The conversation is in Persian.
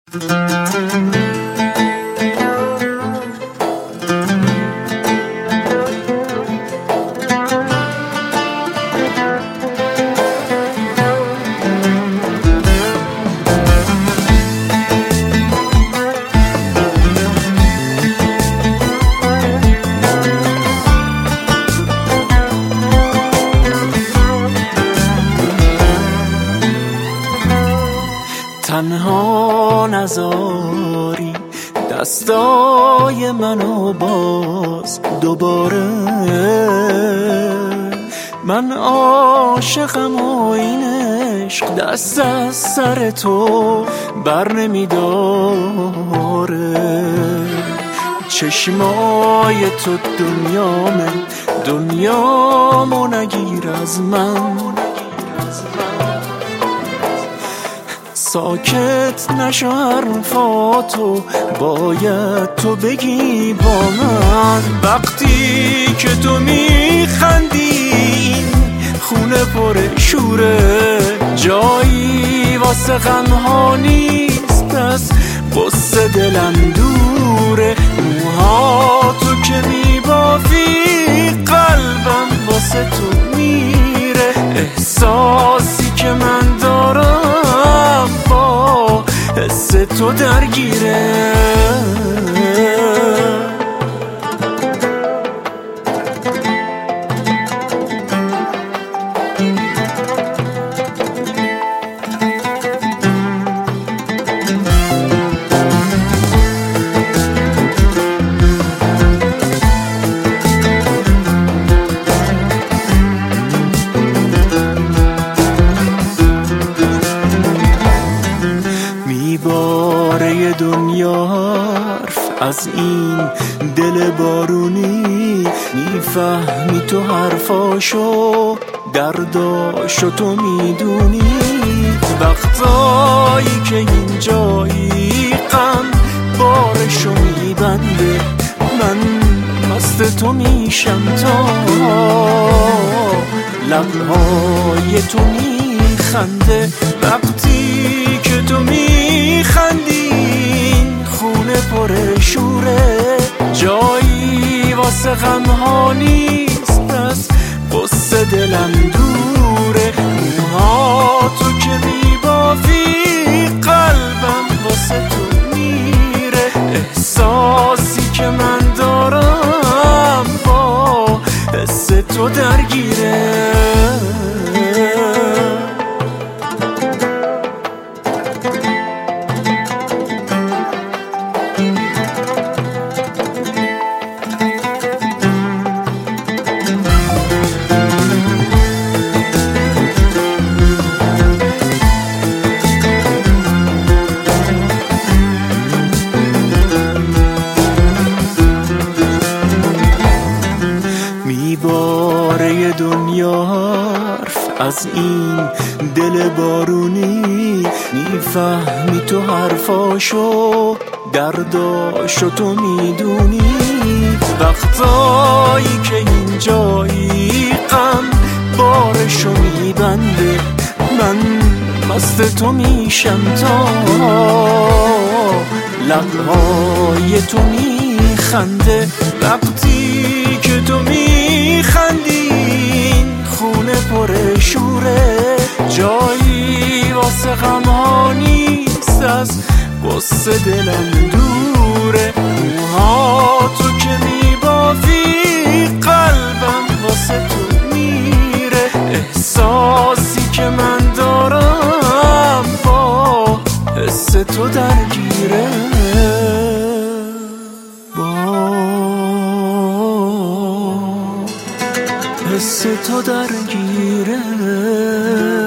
تنها نذاری دستای منو باز دوباره، من عاشقم و این عشق دست از سر تو بر نمیداره. چشمای تو دنیامو نگیر از من، ساکت نشو حرفاتو باید تو بگی با من. وقتی که تو میخندی خونه پر شوره، جایی واسه غمها نیست، از قصه دلم دوره. موها تو که میبافی قلبم واسه تو میره، احساسی که من دارم با حس تو درگیره. میباره دنیا حرف از این دل بارونی، میفهمی تو حرفاشو درداشو تو میدونی. وقتایی که اینجایی غم بارشو میبنده، من مست تو میشم تا لبهای تو میخنده. وقتی که تو میخندی خونه پر شوره، جایی واسه غمها نیست، از قصه دلم دوره. موها تو که میبافی قلبم واسه تو میره، احساسی که من دارم با حس تو درگیره. میباره دنیا حرف از این دل بارونی، میفهمی تو حرفاشو درداشو تو میدونی. وقتایی که اینجایی غم بارشو میبنده، من مست تو میشم تا لبهای تو میخنده. وقتی که تو میخندی خونه پر شوره، جایی واسه غمها نیست، از قصه دلم دوره. موها تو که میبافی قلبم واسه تو میره، احساسی که من دارم با حس تو درگیره. حس تو درگیره.